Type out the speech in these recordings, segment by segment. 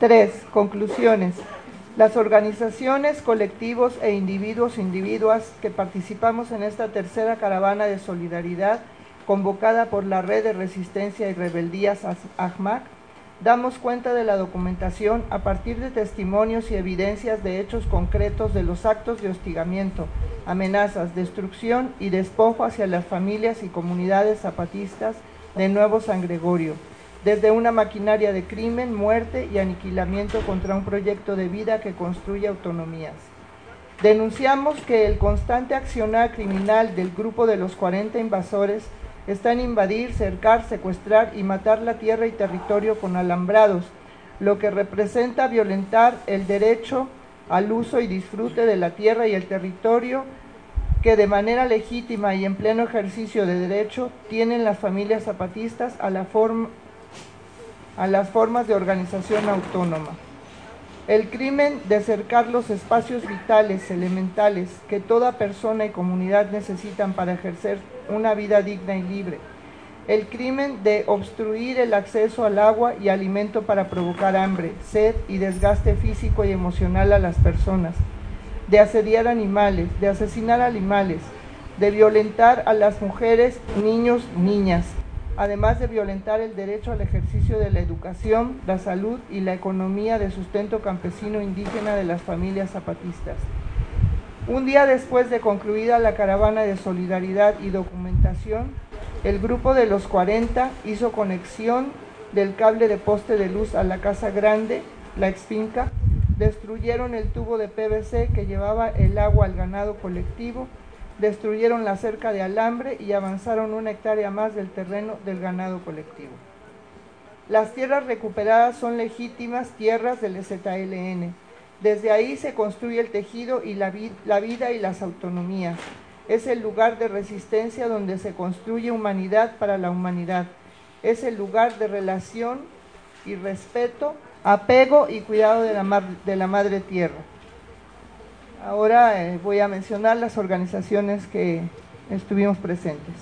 3. Conclusiones. Las organizaciones, colectivos e individuas que participamos en esta tercera caravana de solidaridad convocada por la Red de Resistencia y Rebeldías ACMAC, damos cuenta de la documentación a partir de testimonios y evidencias de hechos concretos de los actos de hostigamiento, amenazas, destrucción y despojo hacia las familias y comunidades zapatistas de Nuevo San Gregorio, desde una maquinaria de crimen, muerte y aniquilamiento contra un proyecto de vida que construye autonomías. Denunciamos que el constante accionar criminal del grupo de los 40 invasores está en invadir, cercar, secuestrar y matar la tierra y territorio con alambrados, lo que representa violentar el derecho al uso y disfrute de la tierra y el territorio que de manera legítima y en pleno ejercicio de derecho tienen las familias zapatistas a las formas de organización autónoma. El crimen de cercar los espacios vitales, elementales, que toda persona y comunidad necesitan para ejercer una vida digna y libre. El crimen de obstruir el acceso al agua y alimento para provocar hambre, sed y desgaste físico y emocional a las personas. De asediar animales, de asesinar animales, de violentar a las mujeres, niños, niñas, además de violentar el derecho al ejercicio de la educación, la salud y la economía de sustento campesino indígena de las familias zapatistas. Un día después de concluida la caravana de solidaridad y documentación, el grupo de los 40 hizo conexión del cable de poste de luz a la Casa Grande, la exfinca, destruyeron el tubo de PVC que llevaba el agua al ganado colectivo, destruyeron la cerca de alambre y avanzaron 1 hectárea más del terreno del ganado colectivo. Las tierras recuperadas son legítimas tierras del EZLN. Desde ahí se construye el tejido y la vida y las autonomías. Es el lugar de resistencia donde se construye humanidad para la humanidad. Es el lugar de relación y respeto, apego y cuidado de la madre tierra. Ahora voy a mencionar las organizaciones que estuvimos presentes.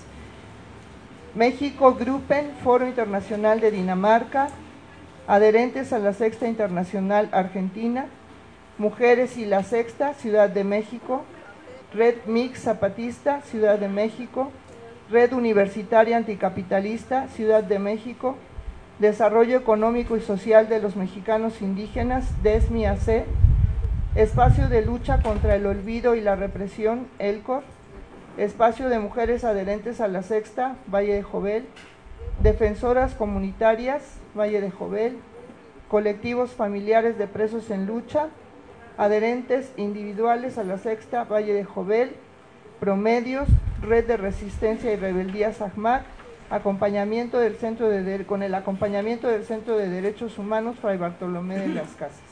México Gruppen, Foro Internacional de Dinamarca, adherentes a la Sexta Internacional Argentina, Mujeres y la Sexta, Ciudad de México, Red Mix Zapatista, Ciudad de México, Red Universitaria Anticapitalista, Ciudad de México, Desarrollo Económico y Social de los Mexicanos Indígenas, DESMI-AC, Espacio de Lucha contra el Olvido y la Represión, ELCOR, Espacio de Mujeres Adherentes a la Sexta, Valle de Jobel, Defensoras Comunitarias, Valle de Jobel, Colectivos Familiares de Presos en Lucha, Adherentes Individuales a la Sexta, Valle de Jobel, Promedios, Red de Resistencia y Rebeldías ACMAC, con el acompañamiento del Centro de Derechos Humanos Fray Bartolomé de las Casas.